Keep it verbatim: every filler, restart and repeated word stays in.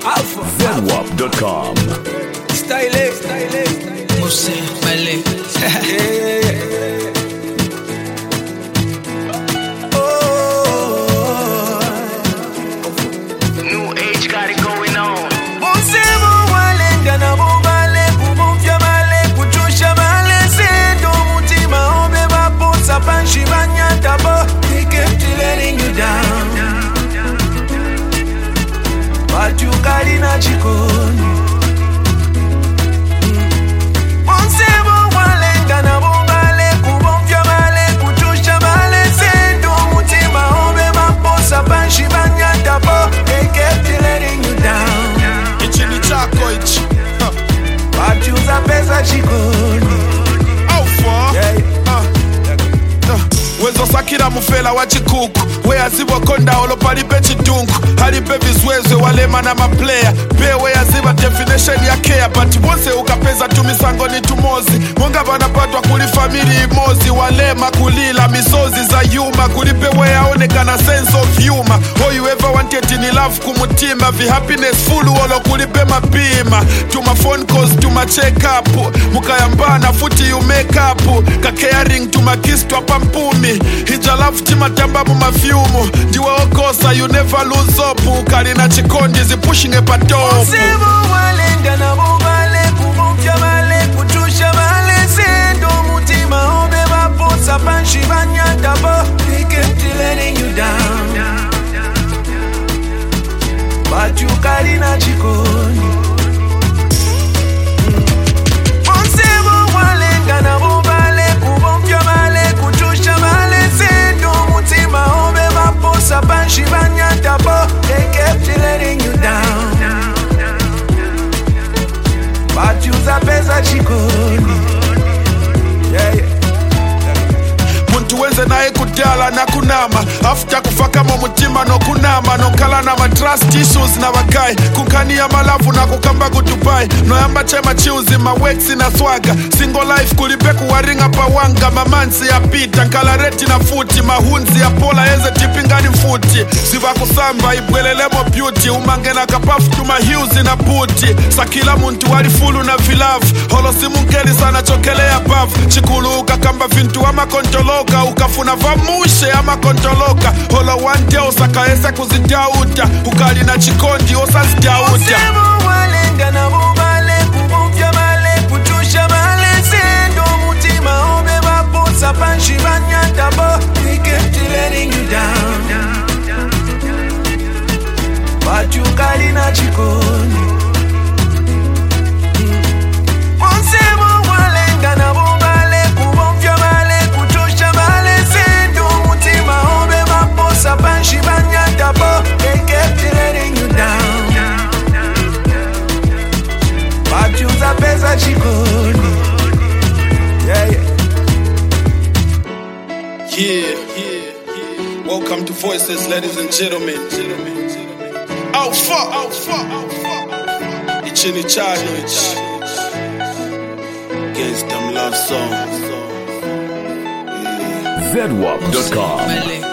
Z W A P dot com. Style, style, Mousse, Malé. New age got it going on. They kept letting you down, but you got in a chikoni. They kept letting you down, Ichini chako ichi huh. but you za pesa chikoni. How far? Yeah, uh. Uh. Wezo sakira mufela wa chikuku weyaziwa konda olopalipe chidunku halipe vizwezwe walema na maplayer be weyaziva definition ya care but wose ukapeza tumisango ni tumozi monga vanapatwa kuli famili imozi walema kulila misozi za yuma kulipe weyaonekana sense of humor all you ever wanted ni love kumutima vi happiness full olo kulipe mapima tuma phone calls tuma check up mukayambana futi you make up ka caring tuma kiss twapa mpumi hija love tima tamba mu mafyumu ndiwe okosa you never lose hope ukali na chikondi zi pushing epa top Sebo walenda na bobale kubumfya bale kutusha bale sendo mutima obe baposa panshi banyata bo. They kept letting you down, but you got in a chikoni. Sebo walenda na bobale kubumfya bale kutusha bale sendo mutima obe baposa panshi banyata bo. They kept letting you down, but you za pesa chikoni. Yeah, yeah. muntu wenze naye kudala na kunama after kufaka mo mutima no kunama no kala na ma trust issues na bakai kukania malavu na kukamba kutupai no yamba chema chiuzi ma wex na swaga single life kulipe kuwaringa pawanga mamansi ya pita nkala reti na futi mahunzi ya pola eze tipingani mfuti siva kusamba ibwelelemo beauty umange na kapafu tuma hiuzi na puti sakila muntu wali fulu na vilavu holo simu nkeli sana chokelea bavu chikulu ukakamba vintu ama kontoloka ukafuna vamushe ama kontoloka holo one day usakaese kuzidauta ukali na chikondi osazidauta Sebo walenga na bobale kubumfya bale kutusha bale sendo mutima obe baposa panshi banyata bo. They kept letting you down, but you got in a chikoni. Sebo walenga na bobale kubumfya bale kutusha bale sendo mutima obe baposa panshi banyata bo. They kept letting you down, but you za pesa chikoni. Yeah, yeah. Yeah, yeah, yeah. Welcome to Voices, ladies and gentlemen. Alpha, Alpha, Alpha. Ichini challenge. Against them love songs. Yeah. Z W A P dot com. Malé.